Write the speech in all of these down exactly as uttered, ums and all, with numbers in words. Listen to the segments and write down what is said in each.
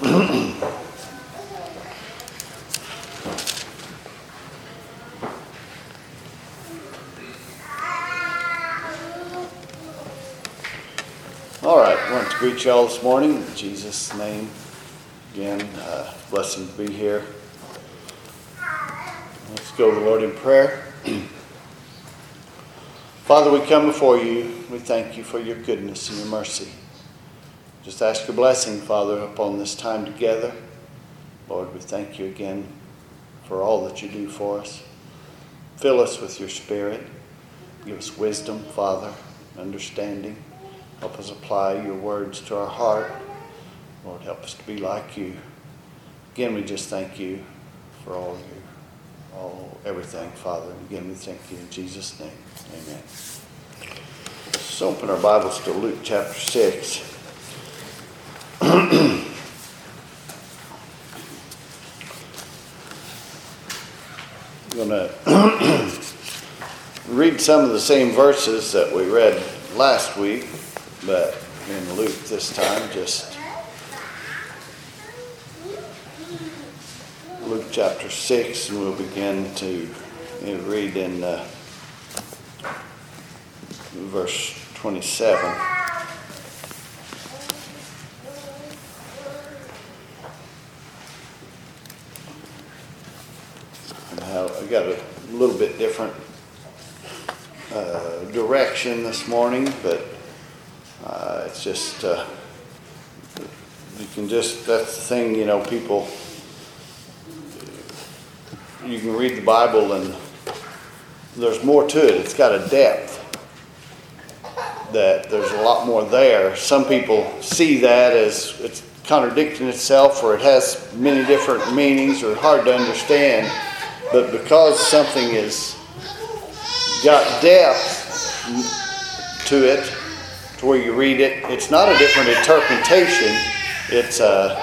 All right, I want to greet you all this morning in Jesus' name. Again, uh, blessing to be here. Let's go to the Lord in prayer. Father, we come before you. We thank you for your goodness and your mercy. Just ask your blessing, Father, upon this time together. Lord, we thank you again for all that you do for us. Fill us with your Spirit. Give us wisdom, Father, understanding. Help us apply your words to our heart. Lord, help us to be like you. Again, we just thank you for all you, all everything, Father. And again, we thank you in Jesus' name. Amen. Let's open our Bibles to Luke chapter six. I'm going to read some of the same verses that we read last week, but in Luke this time, just Luke chapter six, and we'll begin to read in uh, verse twenty-seven. Now, I got a little bit different uh, direction this morning, but uh, it's just, uh, you can just, that's the thing, you know, people, you can read the Bible and there's more to it. It's got a depth that there's a lot more there. Some people see that as it's contradicting itself, or it has many different meanings, or hard to understand. But because something has got depth to it, to where you read it, it's not a different interpretation. It's uh,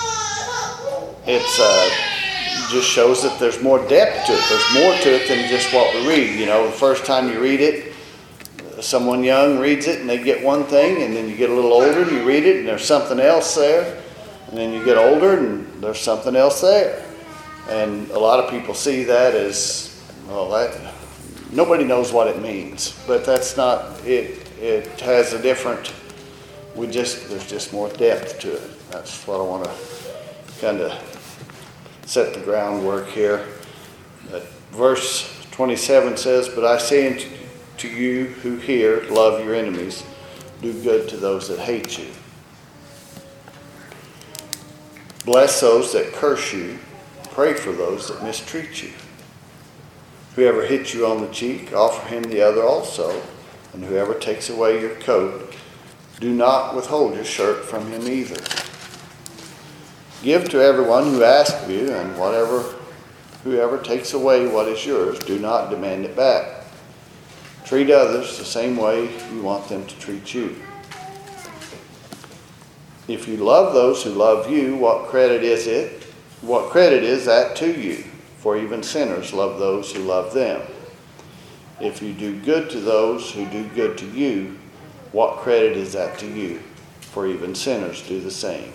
it's uh, just shows that there's more depth to it. There's more to it than just what we read. You know, the first time you read it, someone young reads it and they get one thing, and then you get a little older and you read it and there's something else there, and then you get older and there's something else there. And a lot of people see that as, well, that nobody knows what it means, but that's not it. It has a different. We just there's just more depth to it. That's what I want to kind of set the groundwork here. But verse twenty-seven says, "But I say unto to you who hear, love your enemies, do good to those that hate you, bless those that curse you, pray for those that mistreat you. Whoever hits you on the cheek, offer him the other also. And whoever takes away your coat, do not withhold your shirt from him either. Give to everyone who asks you, and whatever whoever takes away what is yours, do not demand it back. Treat others the same way you want them to treat you. If you love those who love you, what credit is it? What credit is that to you? For even sinners love those who love them. If you do good to those who do good to you, what credit is that to you? For even sinners do the same."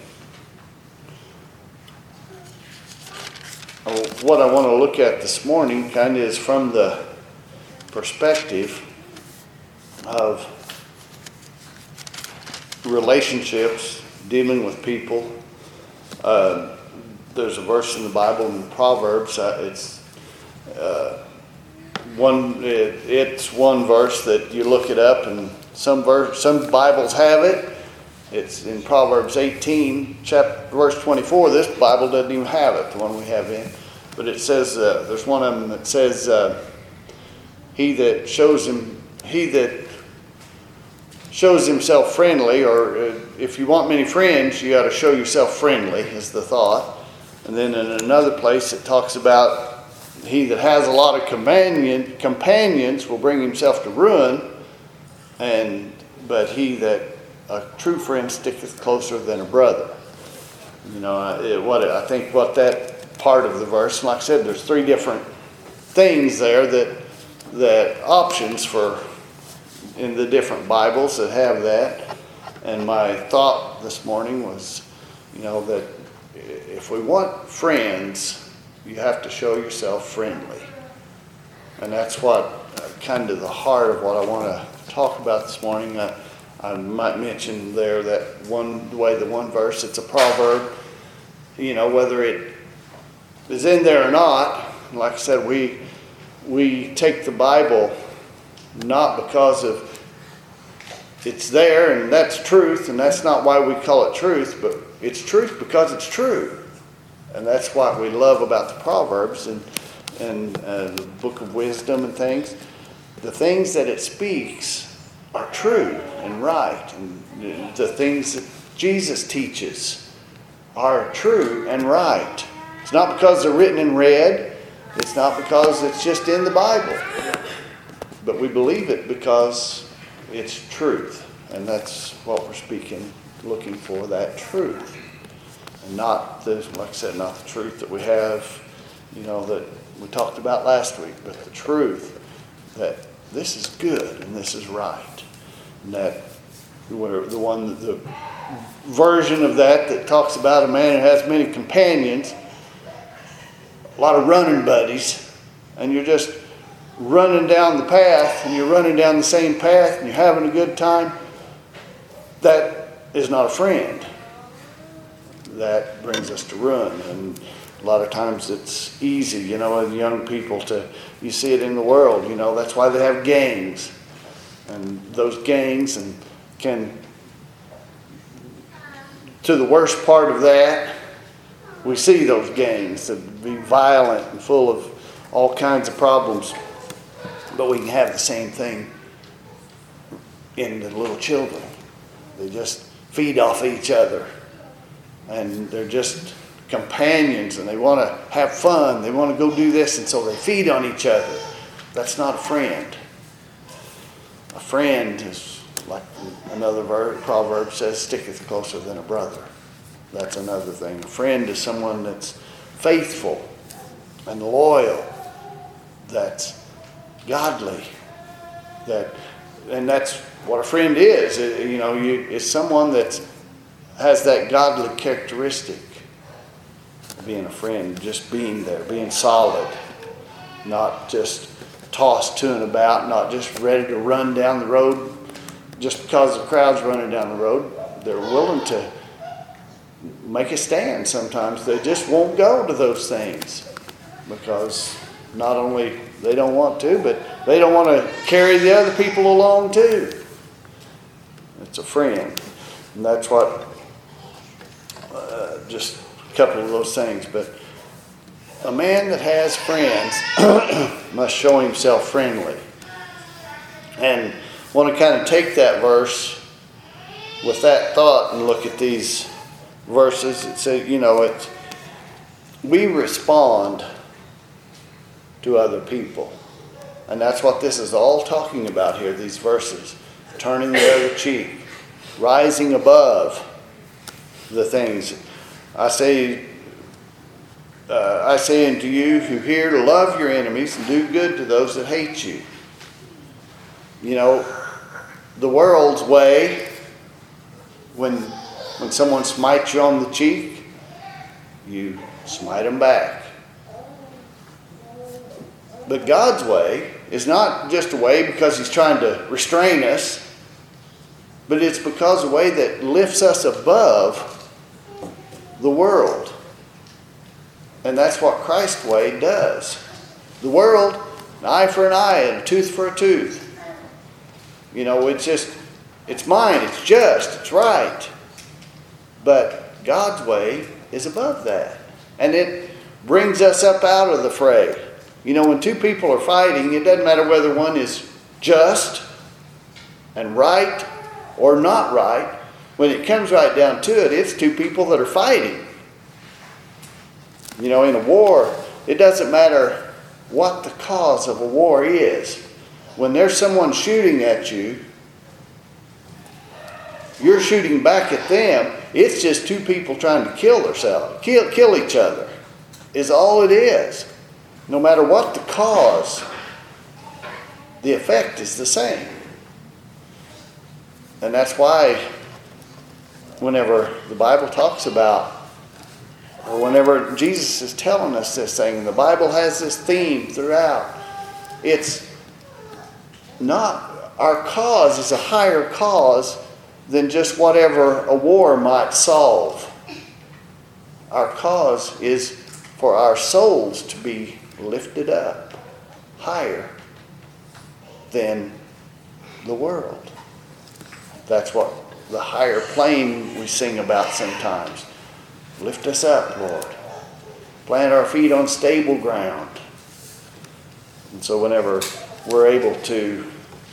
What I want to look at this morning kind of is from the perspective of relationships, dealing with people. Uh, there's a verse in the Bible in Proverbs. Uh, it's uh, one. It, it's one verse that you look it up, and some verse, some Bibles have it. It's in Proverbs eighteen, chapter verse twenty-four. This Bible doesn't even have it, the one we have in. But it says uh, there's one of them that says, uh, "He that shows him, he that shows himself friendly," or uh, if you want many friends, you got to show yourself friendly, is the thought. And then in another place it talks about, "He that has a lot of companion, companions will bring himself to ruin, and but he that a true friend sticketh closer than a brother." You know, it, what I think what that part of the verse, like I said, there's three different things there that that options for in the different Bibles that have that. And my thought this morning was, you know, that if we want friends, you have to show yourself friendly. And that's what uh, kind of the heart of what I want to talk about this morning. Uh, I might mention there that one the way the one verse, it's a proverb. You know, whether it is in there or not, like I said, we we take the Bible not because of it's there and that's truth, and that's not why we call it truth, but it's truth because it's true. And that's what we love about the Proverbs and, and uh, the book of wisdom and things. The things that it speaks are true and right. And the things that Jesus teaches are true and right. It's not because they're written in red. It's not because it's just in the Bible. But we believe it because it's truth. And that's what we're speaking, looking for, that truth. And not the, like I said, not the truth that we have, you know, that we talked about last week, but the truth that this is good and this is right. And that whatever the one, the version of that that talks about a man who has many companions, a lot of running buddies, and you're just running down the path, and you're running down the same path, and you're having a good time, that is not a friend. That brings us to ruin. And a lot of times it's easy, you know, in young people to, you see it in the world, you know, that's why they have gangs. And those gangs and can, to the worst part of that, we see those gangs that be violent and full of all kinds of problems. But we can have the same thing in the little children. They just feed off each other. And they're just companions, and they want to have fun. They want to go do this, and so they feed on each other. That's not a friend. A friend is, like another verb, proverb says, sticketh closer than a brother. That's another thing. A friend is someone that's faithful and loyal, that's godly, that, and that's what a friend is. It, you know, you, it's someone that has that godly characteristic. Being a friend, just being there, being solid, not just tossed to and about, not just ready to run down the road just because the crowd's running down the road. They're willing to make a stand sometimes. They just won't go to those things because not only they don't want to, but they don't want to carry the other people along too. It's a friend. And that's what, uh, just a couple of those things. But a man that has friends must show himself friendly. And I want to kind of take that verse with that thought and look at these verses. It says, you know, it's, we respond to other people. And that's what this is all talking about here, these verses. Turning the other cheek. Rising above the things. I say, uh, I say unto you who hear to love your enemies and do good to those that hate you. You know, the world's way, when when someone smites you on the cheek, you smite them back. But God's way is not just a way because He's trying to restrain us, but it's because of a way that lifts us above the world. And that's what Christ's way does. The world, an eye for an eye and a tooth for a tooth. You know, it's just, it's mine, it's just, it's right. But God's way is above that. And it brings us up out of the fray. You know, when two people are fighting, it doesn't matter whether one is just and right or not right. When it comes right down to it, it's two people that are fighting. You know, in a war, it doesn't matter what the cause of a war is. When there's someone shooting at you, you're shooting back at them. It's just two people trying to kill themselves, kill, kill each other, is all it is. No matter what the cause, the effect is the same. And that's why whenever the Bible talks about Or whenever Jesus is telling us this thing, and the Bible has this theme throughout, it's not, our cause is a higher cause than just whatever a war might solve. Our cause is for our souls to be lifted up higher than the world. That's what the higher plane we sing about sometimes. Lift us up, Lord. Plant our feet on stable ground. And so whenever we're able to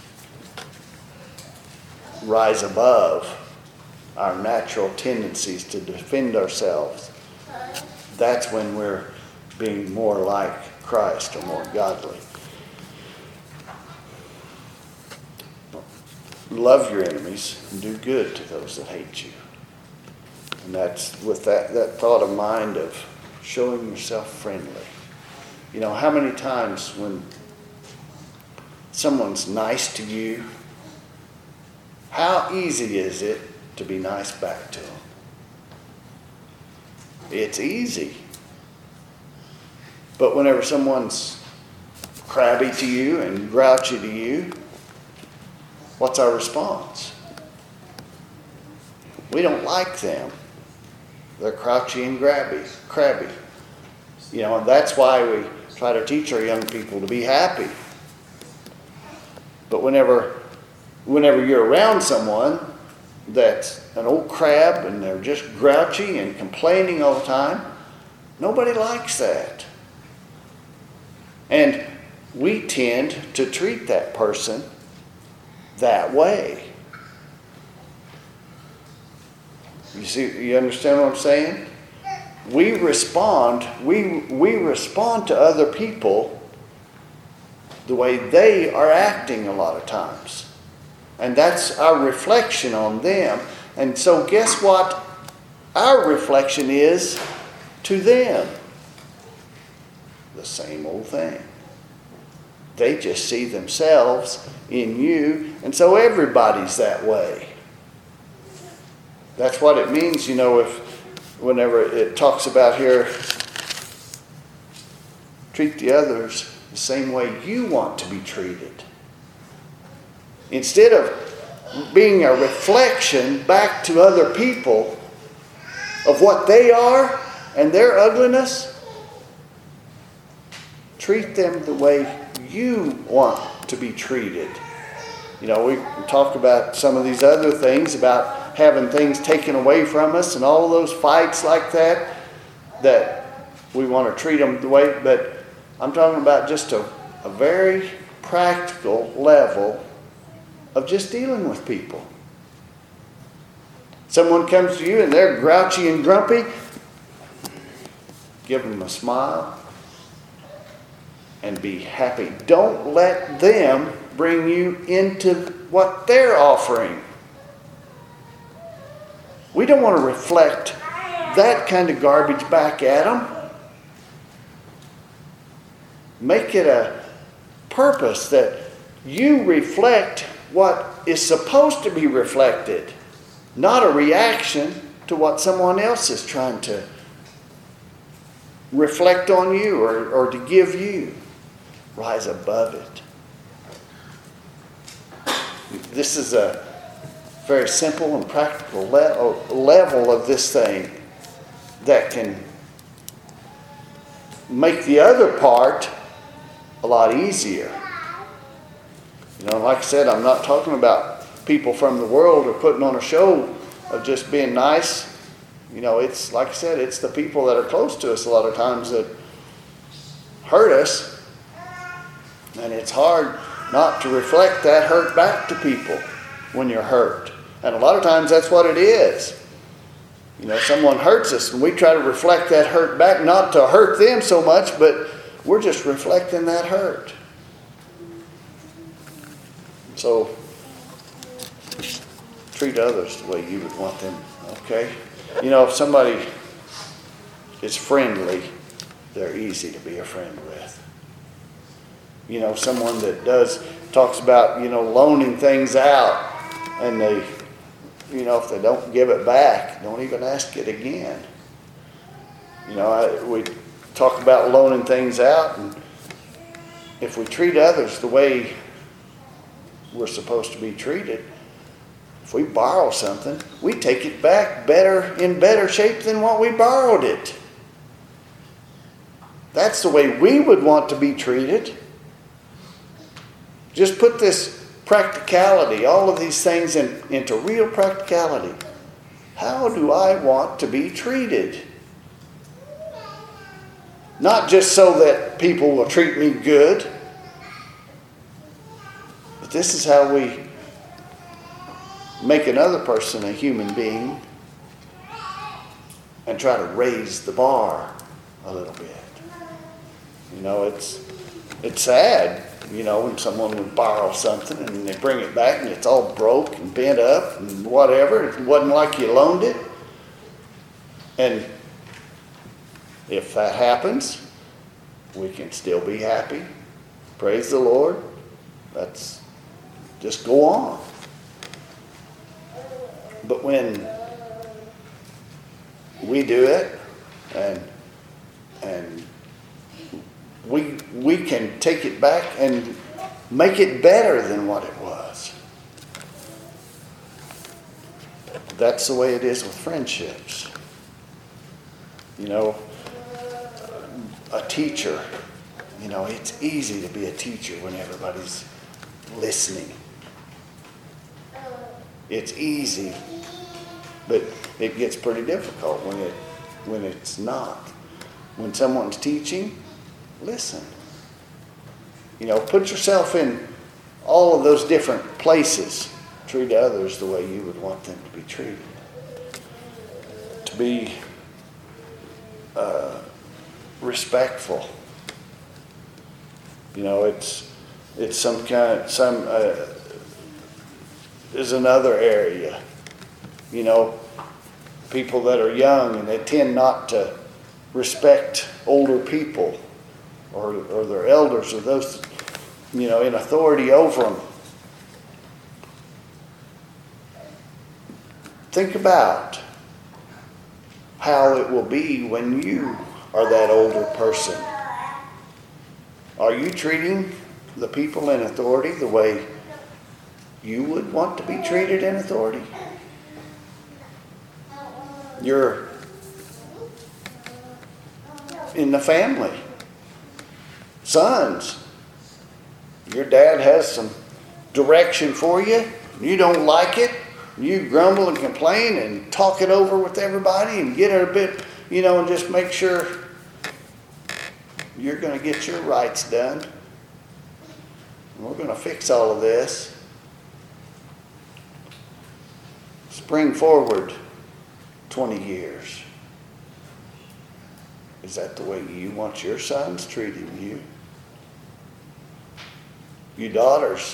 rise above our natural tendencies to defend ourselves, that's when we're being more like Christ or more godly. Love your enemies and do good to those that hate you. And that's with that, that thought of mind of showing yourself friendly. You know, how many times when someone's nice to you, how easy is it to be nice back to them? It's easy. But whenever someone's crabby to you and grouchy to you, what's our response? We don't like them. They're crouchy and grabby, crabby. You know, and that's why we try to teach our young people to be happy. But whenever, whenever you're around someone that's an old crab and they're just grouchy and complaining all the time, nobody likes that. And we tend to treat that person that way. You see, you understand what I'm saying? We respond, we we respond to other people the way they are acting a lot of times. And that's our reflection on them. And so guess what our reflection is to them? The same old thing. They just see themselves in you, and so everybody's that way. That's what it means, you know, if whenever it talks about here, treat the others the same way you want to be treated. Instead of being a reflection back to other people of what they are and their ugliness, treat them the way you want to be treated. You know, we talk about some of these other things about having things taken away from us and all of those fights like that, that we want to treat them the way, but I'm talking about just a, a very practical level of just dealing with people. Someone comes to you and they're grouchy and grumpy, give them a smile and be happy. Don't let them bring you into what they're offering. We don't want to reflect that kind of garbage back at them. Make it a purpose that you reflect what is supposed to be reflected, not a reaction to what someone else is trying to reflect on you or, or to give you. Rise above it. This is a very simple and practical le- level of this thing that can make the other part a lot easier. You know, like I said, I'm not talking about people from the world or putting on a show of just being nice. You know, it's like I said, it's the people that are close to us a lot of times that hurt us. And it's hard not to reflect that hurt back to people when you're hurt. And a lot of times that's what it is. You know, someone hurts us and we try to reflect that hurt back, not to hurt them so much, but we're just reflecting that hurt. So, treat others the way you would want them, okay? You know, if somebody is friendly, they're easy to be a friend with. You know, someone that does, talks about, you know, loaning things out, and they, you know, if they don't give it back, don't even ask it again. You know, I, we talk about loaning things out, and if we treat others the way we're supposed to be treated, if we borrow something, we take it back better, in better shape than what we borrowed it. That's the way we would want to be treated. Just put this practicality, all of these things in, into real practicality. How do I want to be treated? Not just so that people will treat me good, but this is how we make another person a human being and try to raise the bar a little bit. You know, it's it's sad, you know, when someone would borrow something and they bring it back and it's all broke and bent up and whatever. It wasn't like you loaned it. And if that happens, we can still be happy. Praise the Lord. That's just go on. But when we do it and and we we can take it back and make it better than what it was. That's the way it is with friendships. You know, a teacher, you know, it's easy to be a teacher when everybody's listening. It's easy, but it gets pretty difficult when it when it's not. When someone's teaching, listen. You know, put yourself in all of those different places. Treat others the way you would want them to be treated. To be uh, respectful. You know, it's it's some kind some uh, is another area. You know, people that are young and they tend not to respect older people or or their elders or those, you know, in authority over them. Think about how it will be when you are that older person. Are you treating the people in authority the way you would want to be treated in authority? You're in the family. Sons, your dad has some direction for you. You don't like it. You grumble and complain and talk it over with everybody and get it a bit, you know, and just make sure you're going to get your rights done. And we're going to fix all of this. Spring forward twenty years. Is that the way you want your sons treating you? You daughters,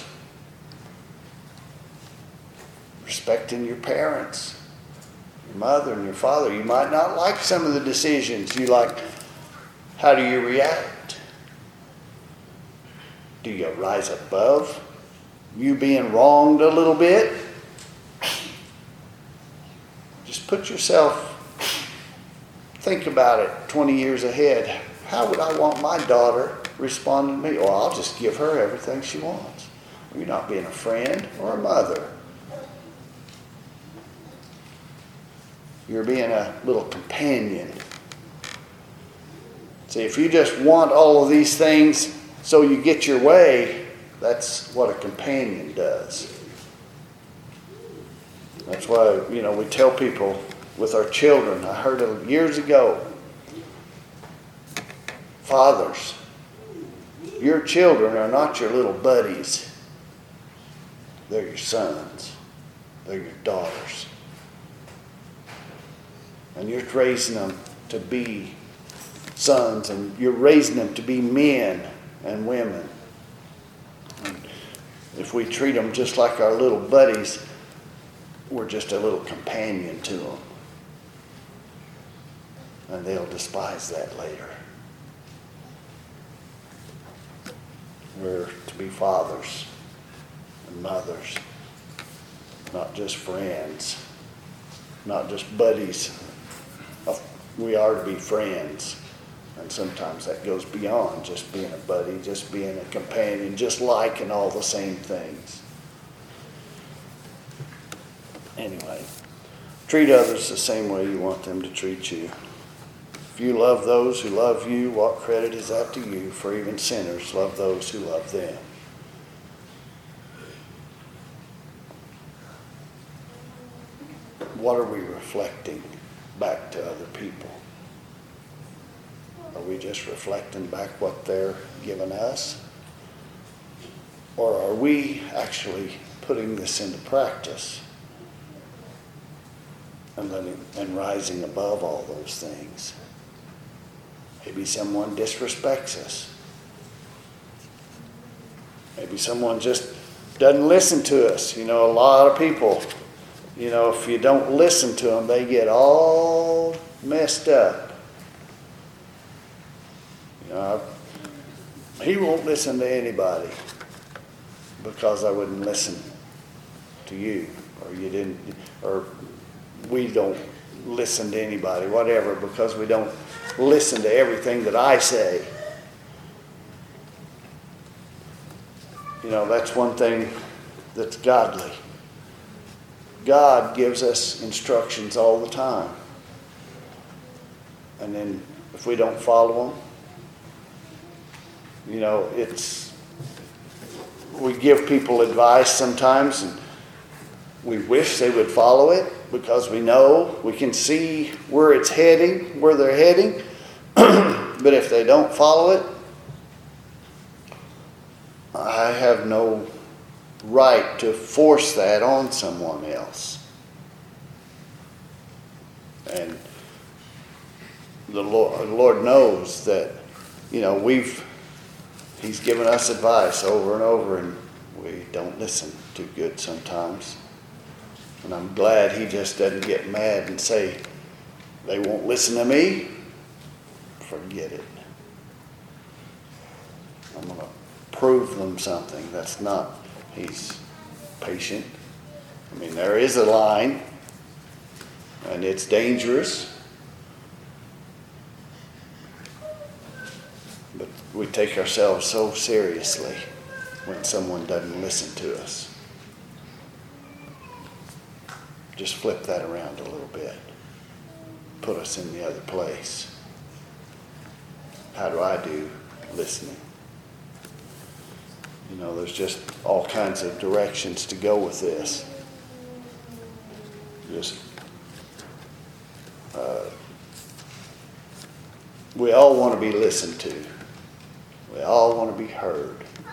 respecting your parents, your mother and your father. You might not like some of the decisions you like. How do you react? Do you rise above you being wronged a little bit? Just put yourself, think about it twenty years ahead. How would I want my daughter responding to me? Well, I'll just give her everything she wants. You're not being a friend or a mother. You're being a little companion. See, if you just want all of these things so you get your way, that's what a companion does. That's why, you know, we tell people with our children, I heard it years ago, fathers, your children are not your little buddies. They're your sons. They're your daughters. And you're raising them to be sons, and you're raising them to be men and women. And if we treat them just like our little buddies, we're just a little companion to them. And they'll despise that later. We're to be fathers and mothers, not just friends, not just buddies. we are to be friends. And sometimes that goes beyond just being a buddy, just being a companion, just liking all the same things. Anyway, treat others the same way you want them to treat you. If you love those who love you, what credit is that to you? For even sinners love those who love them. What are we reflecting back to other people? Are we just reflecting back what they're giving us? Or are we actually putting this into practice and letting, and rising above all those things? Maybe someone disrespects us. Maybe someone just doesn't listen to us. You know, a lot of people, you know, if you don't listen to them, they get all messed up. You know, he won't listen to anybody because I wouldn't listen to you, or you didn't, or we don't listen to anybody, whatever, because we don't listen to everything that I say. You know, that's one thing that's godly. God gives us instructions all the time. And then if we don't follow them, you know, it's, we give people advice sometimes and we wish they would follow it because we know, we can see where it's heading, where they're heading. But if they don't follow it, I have no right to force that on someone else. And the Lord, the Lord knows that, you know, we've, He's given us advice over and over, and we don't listen too good sometimes. And I'm glad He just doesn't get mad and say, they won't listen to me. Forget it. I'm going to prove them something. That's not, He's patient. I mean, there is a line, and it's dangerous. But we take ourselves so seriously when someone doesn't listen to us. Just flip that around a little bit. Put us in the other place. How do I do listening? You know, there's just all kinds of directions to go with this. Just, uh, we all want to be listened to. We all want to be heard.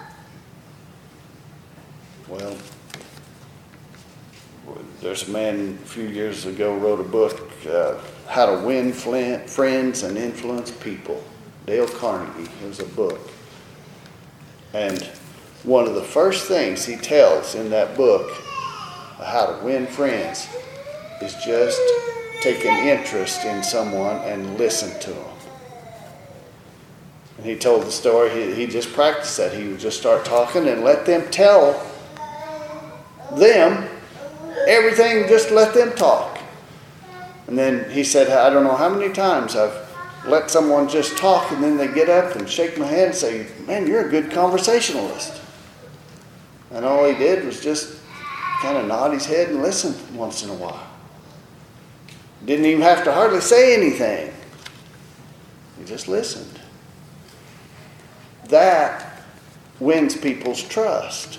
Well, there's a man a few years ago wrote a book, uh, How to Win Friends and Influence People. Dale Carnegie. It was a book. And one of the first things he tells in that book, How to Win Friends, is just take an interest in someone and listen to them. And he told the story, he, he just practiced that. He would just start talking and let them tell them everything, just let them talk. And then he said, I don't know how many times I've let someone just talk and then they get up and shake my hand and say, man, you're a good conversationalist. And all he did was just kind of nod his head and listen once in a while. Didn't even have to hardly say anything. He just listened. That wins people's trust.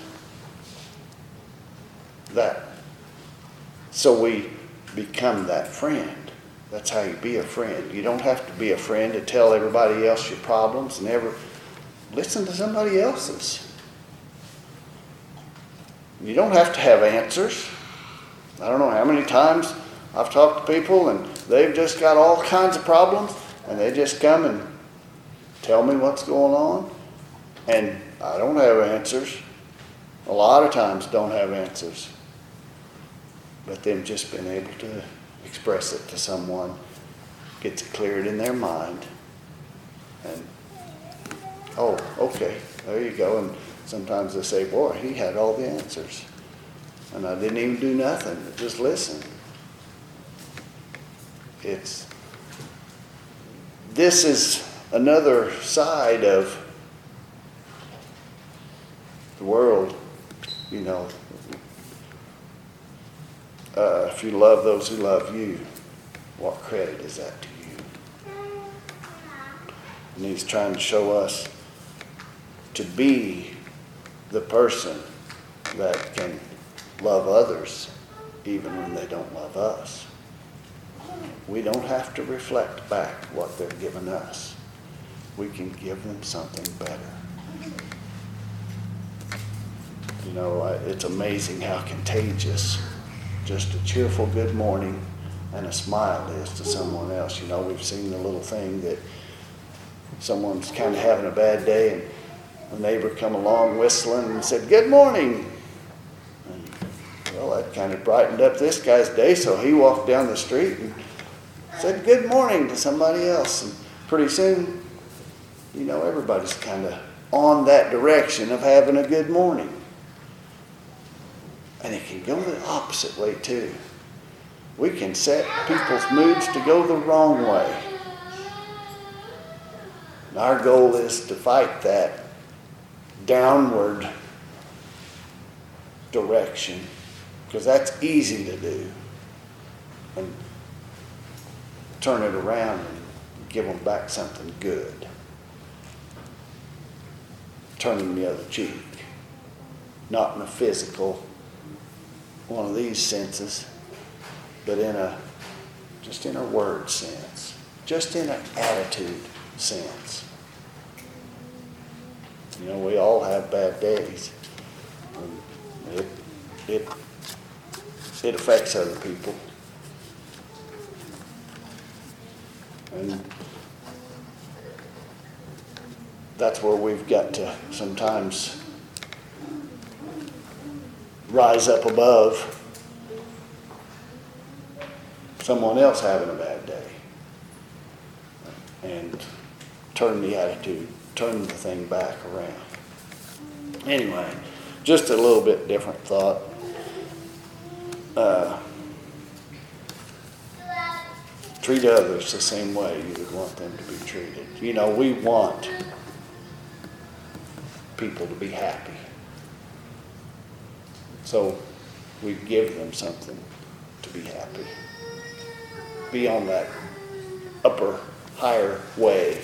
That. So we become that friend. That's how you be a friend. You don't have to be a friend to tell everybody else your problems. Never listen to somebody else's. You don't have to have answers. I don't know how many times I've talked to people and they've just got all kinds of problems and they just come and tell me what's going on. And I don't have answers. A lot of times don't have answers. But them just being able to express it to someone gets it cleared in their mind. And, oh, okay, there you go. And sometimes they say, boy, he had all the answers. And I didn't even do nothing, just listen. It's, this is another side of the world, you know. Uh, if you love those who love you, what credit is that to you? And he's trying to show us to be the person that can love others even when they don't love us. We don't have to reflect back what they're giving us. We can give them something better. You know, it's amazing how contagious just a cheerful good morning and a smile is to someone else. You know, we've seen the little thing that someone's kind of having a bad day and a neighbor come along whistling and said, "Good morning." And, well, that kind of brightened up this guy's day, so he walked down the street and said "good morning" to somebody else. And pretty soon, you know, everybody's kind of on that direction of having a good morning. And it can go the opposite way too. We can set people's moods to go the wrong way. And our goal is to fight that downward direction, because that's easy to do, and turn it around and give them back something good. Turning the other cheek. Not in a physical, one of these senses, but in a, just in a word sense. Just in an attitude sense. You know, we all have bad days. And it, it, it affects other people. And that's where we've got to sometimes rise up above someone else having a bad day and turn the attitude, turn the thing back around. Anyway, just a little bit different thought. Uh, treat others the same way you would want them to be treated. You know, we want people to be happy. So we give them something to be happy. Be on that upper, higher way.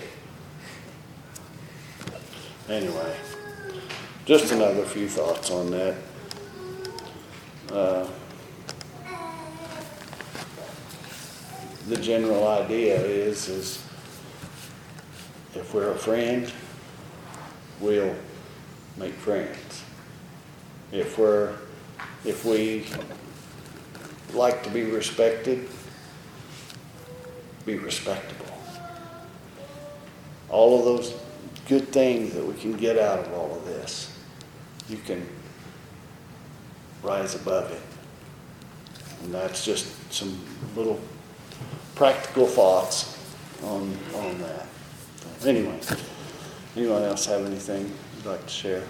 Anyway, just another few thoughts on that. Uh, the general idea is, is if we're a friend, we'll make friends. If we're If we like to be respected, be respectable. All of those good things that we can get out of all of this, you can rise above it. And that's just some little practical thoughts on, on that. So anyway, anyone else have anything you'd like to share?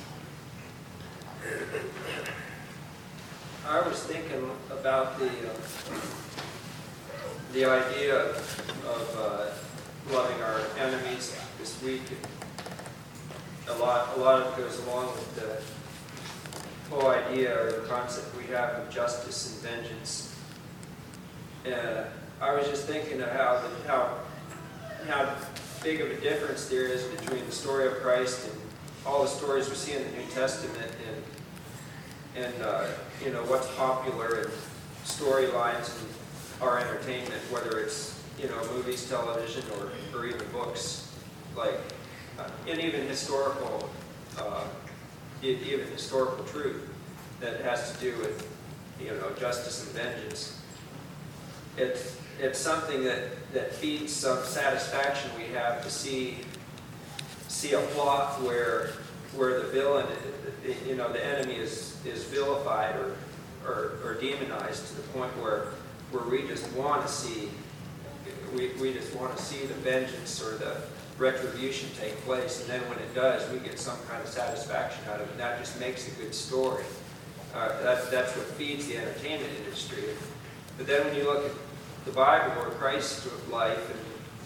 I was thinking about the uh, the idea of uh, loving our enemies this week. A lot, a lot of it goes along with the whole idea or the concept we have of justice and vengeance. Uh, I was just thinking of how the, how how big of a difference there is between the story of Christ and all the stories we see in the New Testament, and and uh, you know, what's popular in storylines and our entertainment, whether it's, you know, movies, television, or, or even books, like, uh, and even historical, uh, even historical truth that has to do with, you know, justice and vengeance. It's it's something that that feeds some satisfaction we have to see see a plot where where the villain, you know, the enemy is is vilified or, or or demonized to the point where where we just want to see we we just want to see the vengeance or the retribution take place, and then when it does, we get some kind of satisfaction out of it. And that just makes a good story. Uh, that, that's what feeds the entertainment industry. But then when you look at the Bible, where Christ's life and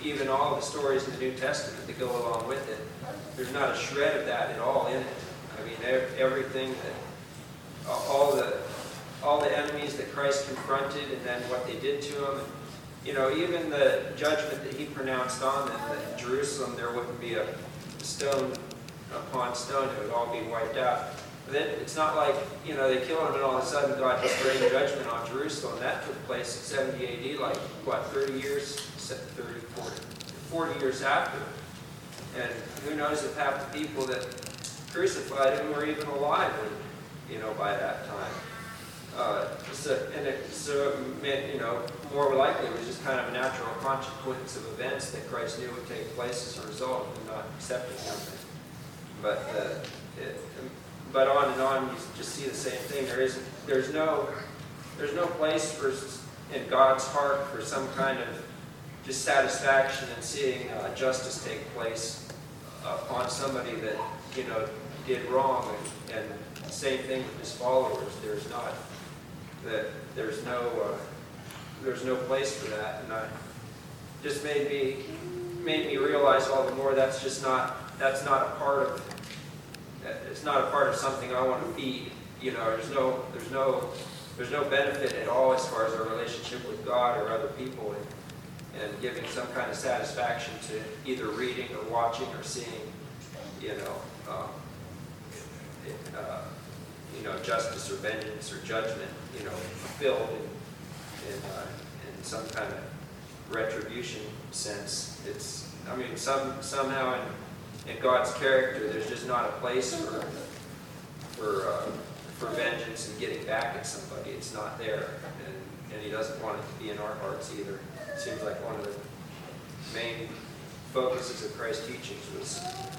even all the stories in the New Testament that go along with it. There's not a shred of that at all in it. I mean, everything that, all the, all the enemies that Christ confronted and then what they did to him. You know, even the judgment that he pronounced on them, that in Jerusalem there wouldn't be a stone upon stone, it would all be wiped out. But then it's not like, you know, they killed him and all of a sudden God just rained judgment on Jerusalem. That took place in seventy A D, like, what, thirty years, thirty, forty, forty years after. And who knows if half the people that crucified him were even alive, you know, by that time. Uh, so, and it, so it meant, you know, more likely it was just kind of a natural consequence of events that Christ knew would take place as a result of him not accepting him. But, uh, it, but on and on, you just see the same thing. There isn't, there's no, there's no place for in God's heart for some kind of just satisfaction in seeing uh, justice take place upon somebody that, you know, did wrong. And, and same thing with his followers. There's not that there's no uh, there's no place for that, and I just made me made me realize all the more that's just not that's not a part of it's not a part of something I want to feed. You know, there's no there's no there's no benefit at all as far as our relationship with God or other people, and, and giving some kind of satisfaction to either reading or watching or seeing, you know, um, it, uh, you know, justice or vengeance or judgment, you know, fulfilled in, in, uh, in some kind of retribution sense. It's, I mean, some somehow in, in God's character, there's just not a place for for uh, for vengeance and getting back at somebody. It's not there, and and He doesn't want it to be in our hearts either. It seems like one of the main focuses of Christ's teachings was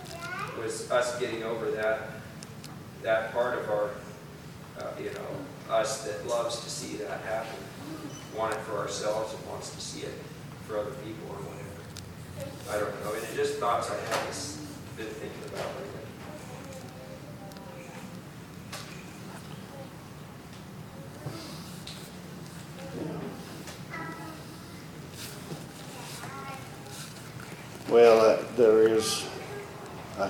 was us getting over that that part of our, uh, you know, us that loves to see that happen, want it for ourselves and wants to see it for other people or whatever. I don't know. And it just thoughts I have just been thinking about lately. Well, uh, there is, uh,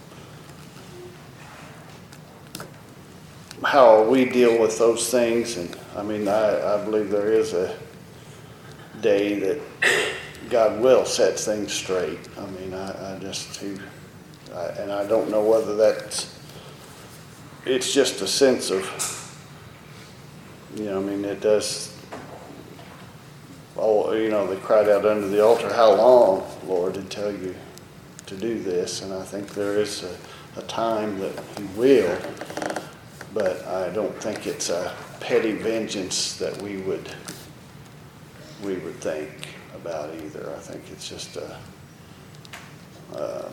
how we deal with those things, and I mean, I, I believe there is a day that God will set things straight. I mean, I, I just, he, I, and I don't know whether that's, it's just a sense of, you know, I mean, it does, oh, you know, they cried out under the altar, "How long, Lord, to tell you to do this?" And I think there is a, a time that He will, but I don't think it's a petty vengeance that we would we would think about either. I think it's just a uh,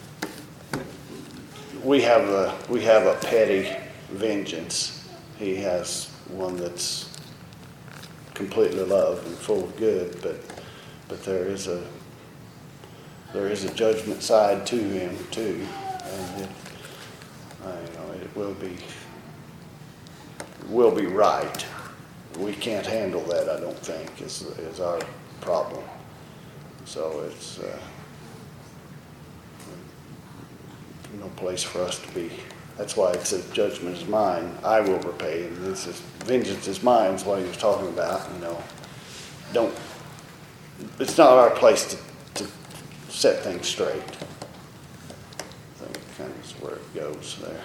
we have a we have a petty vengeance. He has one that's completely love and full of good, but but there is a there is a judgment side to Him too, and it, I, you know, it will be will be right. We can't handle that, I don't think, is is our problem. So it's uh, no place for us to be. That's why it says, "Judgment is mine; I will repay." And this is vengeance is mine. Is what He was talking about. You know, don't. It's not our place to to set things straight. I think kind of is where it goes there.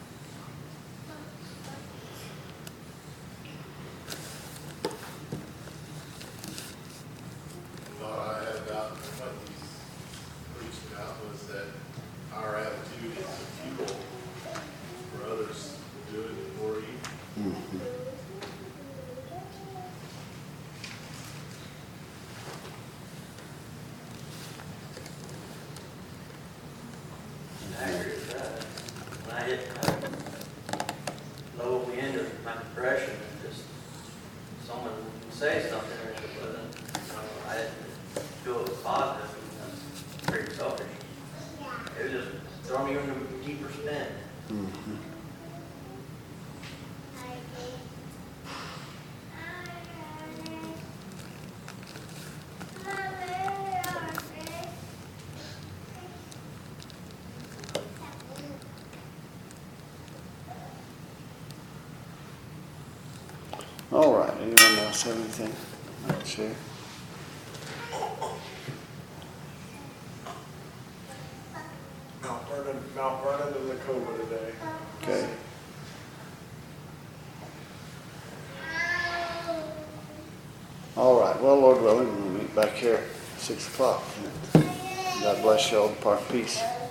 What I had about what he's preached about was that our attitude is a fuel for others to do it for you. Mm-hmm. I agree with that. When I hit my low end of my depression, and just someone would say something, and it wasn't, you know, I didn't feel it was positive, and that's pretty selfish. It was just throwing me into a deeper spin. Mm-hmm. All right, anyone else have anything? I'd like to share? Mount Vernon, Mount Vernon and Lakoma today. Okay. All right, well, Lord willing, we'll meet back here at six o'clock. God bless you all, depart in peace.